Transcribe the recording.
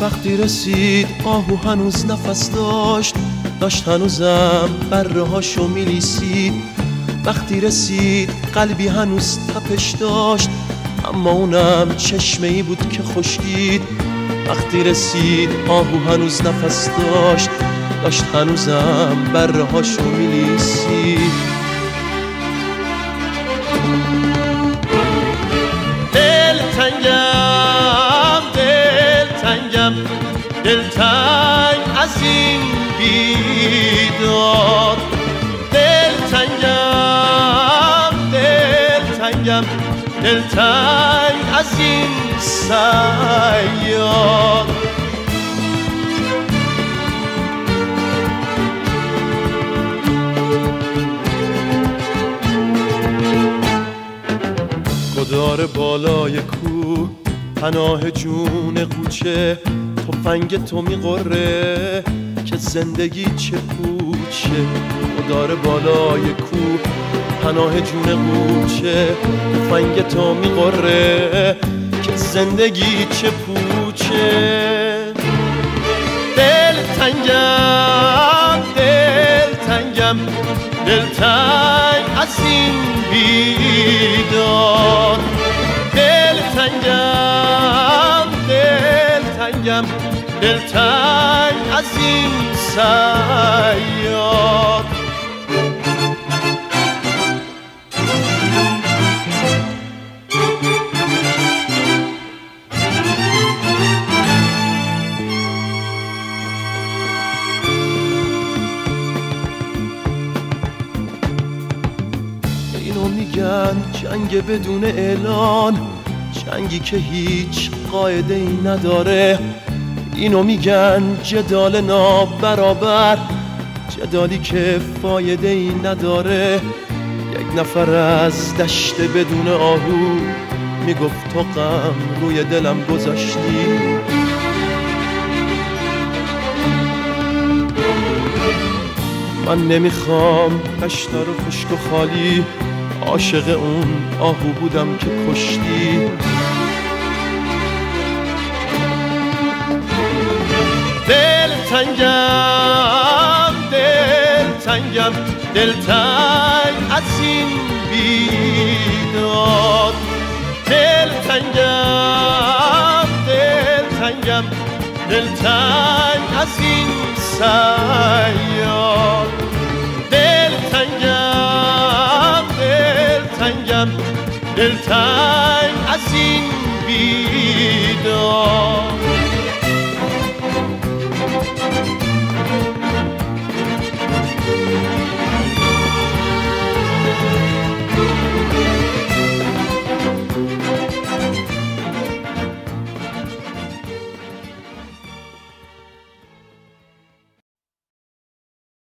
وقتی رسید آهو هنوز نفس داشت هنوزم بره هاشو میلیسید. وقتی رسید قلبی هنوز تپش داشت، اما اونم چشمه ای بود که خشکید. وقتی رسید آهو هنوز نفس داشت هنوزم بره هاشو میلیسید. دلتنگ از این بیداد، دلتنگ از این صیاد. گدار بالای کوه پناه جون قوچه، تفنگ تو میقره که زندگی چه پوچه. گدار بالای کوه پناه جون قوچه، تفنگ تو میقره که زندگی چه پوچه. دلتنگ از این بیداد، دلتنگ از این صیاد. اینو میگن جنگ بدون اعلان، جنگی که هیچ قاعده ای نداره. اینو میگن جدال نابرابر، جدالی که فایده ای نداره. یک نفر از دشت بدون آهو میگفت تو غم روی دلم گذاشتی. من نمیخوام دشت رو خشک و خالی، عاشق اون آهو بودم که کشتی. دلتنگ از این بیداد، دلتنگ از این صیاد. دلتنگ از این بیداد.